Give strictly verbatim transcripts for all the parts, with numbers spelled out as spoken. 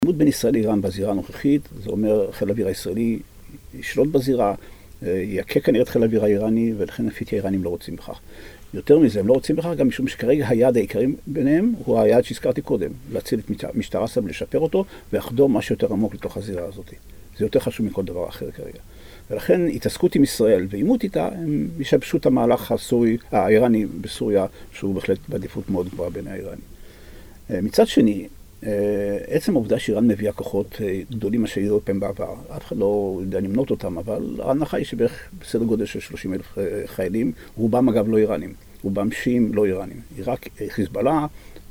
העימות בין ישראל לאיראן בזירה הנוכחית, זה אומר חיל האוויר הישראלי ישלוט בזירה, יקה כנראה את חיל האוויר האיראני, ולכן לפי האיראנים לא רוצים בכך. יותר מזה, הם לא רוצים בכך גם משום שכרגע היעד העיקרי ביניהם הוא היעד שהזכרתי קודם, להציל את משטר אסד ולשפר אותו, ולחדור משהו יותר עמוק לתוך הזירה הזאת. זה יותר חשוב מכל דבר אחר כרגע. ולכן התעסקות עם ישראל ועימות איתה, הם ישבשו את המהלך הסורי, האיראני בסוריה, שהוא בהחלט בעדיפות מאוד גבוהה בין האיראנים. מצד שני, עצם העובדה שאיראן מביאה כוחות גדולים מה שהיו פעם בעבר, אף אחד לא יודע למנות אותם, אבל ההנחה היא שבערך בסדר גודל של שלושים אלף חיילים, רובם אגב לא איראנים, רובם שיעים לא איראנים. עיראק, חיזבאללה,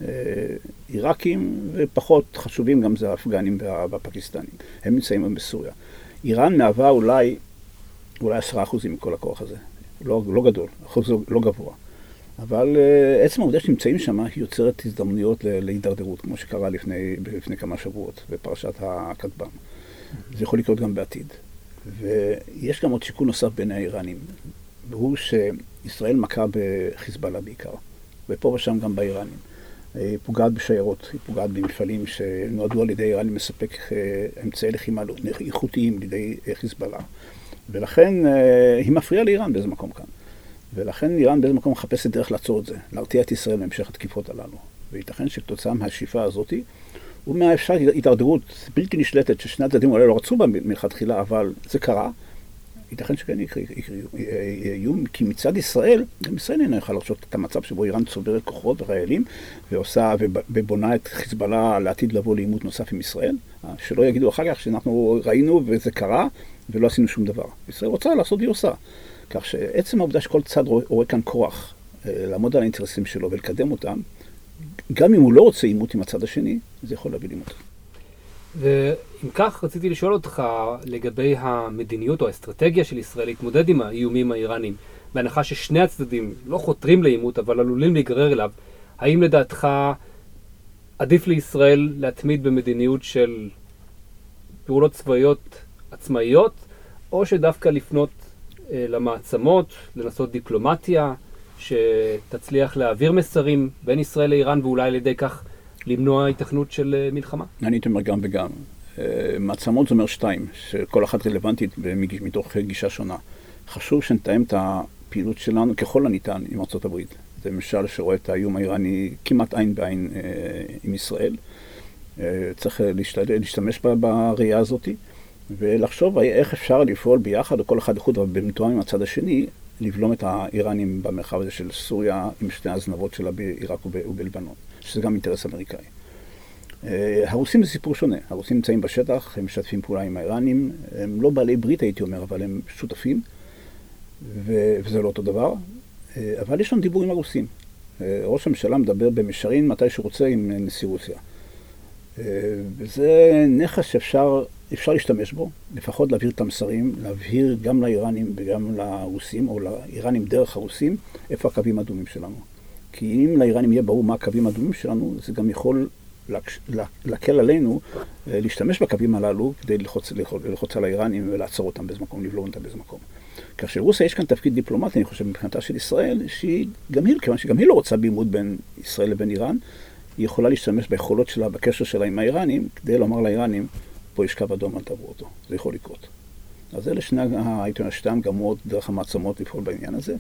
עיראקים, ופחות חשובים גם זה האפגנים והפקיסטנים. הם נמצאים בסוריה. איראן מהווה אולי, אולי עשרה אחוזים מכל הכוח הזה. לא, לא גדול, אחוז לא גבוה. אבל uh, עצם העובדה שנמצאים שם היא יוצרת הזדמנויות להידרדרות, כמו שקרה לפני, לפני כמה שבועות בפרשת הכטב"ם. זה יכול לקרות גם בעתיד. ויש גם עוד שיקול נוסף בין האיראנים, והוא שישראל מכה בחיזבאללה בעיקר, ופה ושם גם באיראנים. היא פוגעת בשיירות, היא פוגעת במפעלים שנועדו על ידי איראנים מספק אמצעי לחימה איכותיים לידי חיזבאללה. ולכן uh, היא מפריעה לאיראן באיזה מקום כאן. ולכן איראן באיזה מקום מחפשת דרך לעצור את זה, להרתיע את ישראל מהמשך התקיפות הללו. וייתכן שכתוצאה מהשאיפה הזאת, ומהאפשר התדרדרות בלתי נשלטת ששני הצדדים אולי לא רצו בה מלכתחילה, אבל זה קרה, ייתכן שכן יקרה איום, כי מצד ישראל, גם ישראל אינה יכולה לחשוב את המצב שבו איראן צוברת כוחות וחיילים, ועושה ובונה את חיזבאללה לעתיד לבוא לעימות נוסף עם ישראל, שלא יגידו אחר כך שאנחנו ראינו וזה קרה, ולא עשינו שום דבר. ישראל רוצה לעשות והיא עושה. כך שעצם העובדה שכל צד רואה כאן כוח לעמוד על האינטרסים שלו ולקדם אותם, גם אם הוא לא רוצה עימות עם הצד השני, זה יכול להביא לעימות. ואם כך, רציתי לשאול אותך לגבי המדיניות או האסטרטגיה של ישראל להתמודד עם האיומים האיראנים, בהנחה ששני הצדדים לא חותרים לעימות, אבל עלולים להיגרר אליו, האם לדעתך עדיף לישראל להתמיד במדיניות של פעולות צבאיות עצמאיות, או שדווקא לפנות למעצמות, לנסות דיפלומטיה, שתצליח להעביר מסרים בין ישראל לאיראן, ואולי על ידי כך למנוע התכנות של מלחמה? אני הייתי אומר גם וגם. מעצמות זה אומר שתיים, שכל אחת רלוונטית מתוך גישה שונה. חשוב שנתאם את הפעילות שלנו ככל הניתן עם ארצות הברית. זה משל שרואה את האיום האיראני כמעט עין בעין עם ישראל. צריך להשתמש בראייה הזאת. ולחשוב איך אפשר לפעול ביחד, או כל אחד איחוד, אבל במתואם עם הצד השני, לבלום את האיראנים במרחב הזה של סוריה, עם שתי הזנבות שלה בעיראק ובלבנון, שזה גם אינטרס אמריקאי. הרוסים זה סיפור שונה. הרוסים נמצאים בשטח, הם משתפים פעולה עם האיראנים, הם לא בעלי ברית הייתי אומר, אבל הם שותפים, וזה לא אותו דבר. אבל יש לנו דיבור עם הרוסים. ראש הממשלה מדבר במישרין מתי שרוצה עם נשיא רוסיה. וזה נכס שאפשר אפשר להשתמש בו, לפחות להבהיר את המסרים, להבהיר גם לאיראנים וגם לרוסים, או לאיראנים דרך הרוסים, איפה הקווים האדומים שלנו. כי אם לאיראנים יהיה ברור מה הקווים האדומים שלנו, זה גם יכול להקל עלינו להשתמש בקווים הללו, כדי ללחוץ, ללחוץ על האיראנים ולעצור אותם באיזה מקום, לבלום אותם באיזה מקום. כך שרוסיה יש כאן תפקיד דיפלומטי, אני חושב, מבחינתה של ישראל, שהיא גם היא, כיוון שגם היא לא רוצה בעימות בין ישראל לבין איראן, היא יכולה להשתמש ביכולות שלה, בקשר שלה עם האיראנים, כדי לומר לאיראנים, פה יש קו אדום, אל תעברו אותו. זה יכול לקרות. אז אלה שני העיתון השתיים גם מאוד דרך המעצמות לפעול בעניין הזה.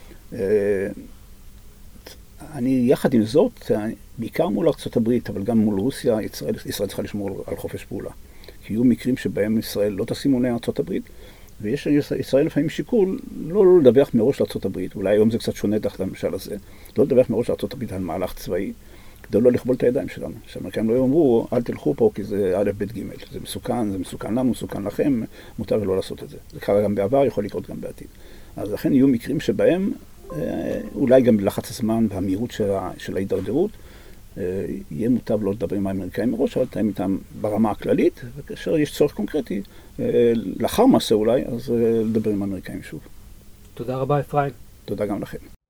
אני יחד עם זאת, בעיקר מול ארצות הברית, אבל גם מול רוסיה, ישראל, ישראל צריכה לשמור על חופש פעולה. כי יהיו מקרים שבהם ישראל לא תשימו לעין ארצות הברית, ויש ישראל לפעמים שיקול לא לדווח מראש לארצות הברית, אולי היום זה קצת שונה תחת הממשל הזה, לא לדווח מראש לארצות הברית על מהלך צבאי, כדי לא לכבול את הידיים שלנו. שהאמריקאים לא יאמרו, אל תלכו פה כי זה א' ב' ג'. זה מסוכן, זה מסוכן לנו, מסוכן לכם, מותר לא לעשות את זה. זה קרה גם בעבר, יכול לקרות גם בעתיד. אז לכן יהיו מקרים שבהם, אולי גם בלחץ הזמן והמהירות של ההידרדרות, יהיה מוטב לא לדבר עם האמריקאים מראש, אבל לתאם איתם ברמה הכללית, וכאשר יש צורך קונקרטי, לאחר מעשה אולי, אז לדבר עם האמריקאים שוב. תודה רבה, אפרים. תודה גם לכם.